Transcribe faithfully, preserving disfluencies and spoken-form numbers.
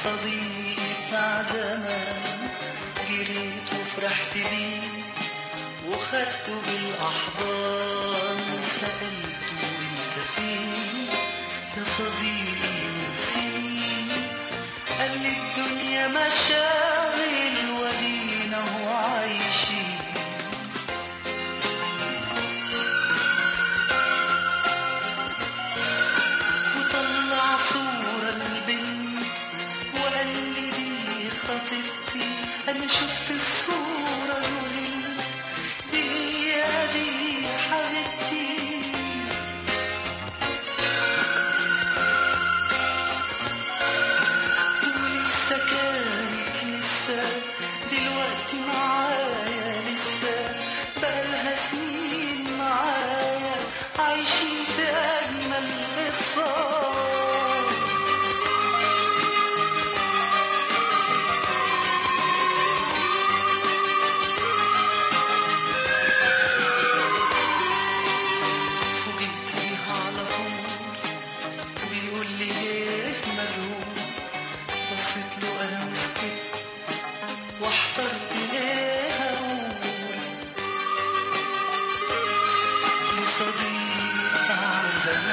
صديقي بتاع زمان، جريت وفرحت بيه وخدته بالأحضان، سألته انت فين يا صديقي نسيني، قال لي الدنيا مشاغل ودينا وعايشين. وطلع صورة البنت وقال لي دي خطيبتي، أنا شفت الصورة ذهلت، دي يا دي حبيبتي. ولسه كانت لسه دلوقتي معايا، لسه بقالها سنين معايا، عايشين في أجمل قصة. بصيت له أنا وسكت واحترت إيه أقول لصديق بتاع زمان.